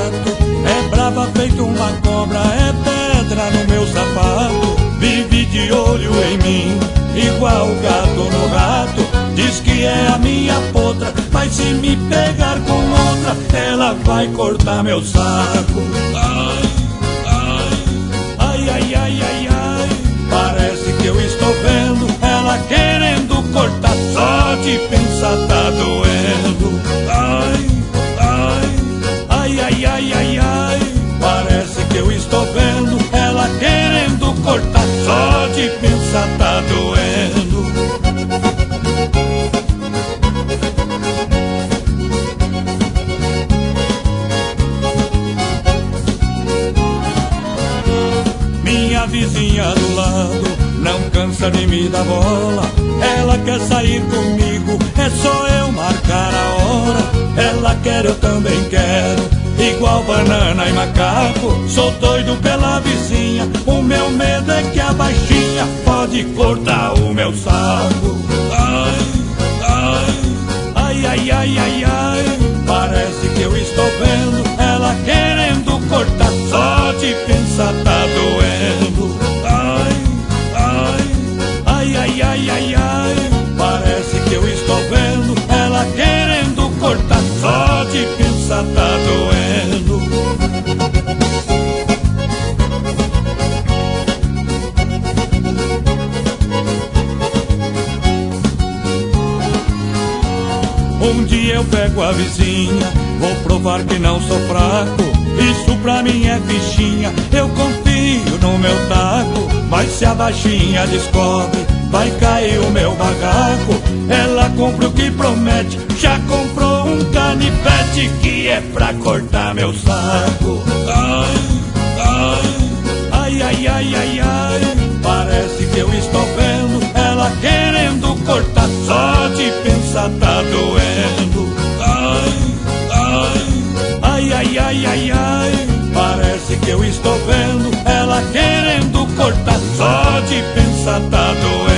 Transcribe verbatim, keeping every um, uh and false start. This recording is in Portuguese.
gato, é brava feito uma cobra, é pedra no meu sapato. Vive de olho em mim, igual o gato no rato. Diz que é a minha potra, mas se me pegar com outra, ela vai cortar meu saco. Ai, ai, ai, ai, ai, ai. Parece que eu estou vendo ela querendo cortar, só de pensar tá doendo. Ai, ai, ai, ai, ai, ai, ai. Parece que eu estou vendo ela querendo cortar, só de pensar tá doendo. Minha vizinha do lado não cansa de me dar bola. Ela quer sair comigo, é só eu marcar a hora. Ela quer, eu também quero, igual banana e macaco. Sou doido pela vizinha, o meu medo é que a baixinha pode cortar o meu saco. Ai, ai, ai, ai, ai, ai, ai. Parece que eu estou vendo ela querendo cortar, só de pensar tá doendo. Ai, ai, ai, ai, ai, ai, ai. Parece que eu estou vendo ela querendo cortar, só de pensar tá doendo. Um dia eu pego a vizinha, vou provar que não sou fraco. Isso pra mim é fichinha, eu confio no meu taco. Mas se a baixinha descobre, vai cair o meu barraco. Ela compra o que promete, já comprou um canivete que é pra cortar meu saco. Ai, ai, ai, ai, ai, ai, ai. Parece que eu estou vendo ela querendo cortar, só de pensar tá doendo. Ai, ai, ai, ai, ai, ai, ai. Parece que eu estou vendo ela querendo cortar, só de pensar tá doendo.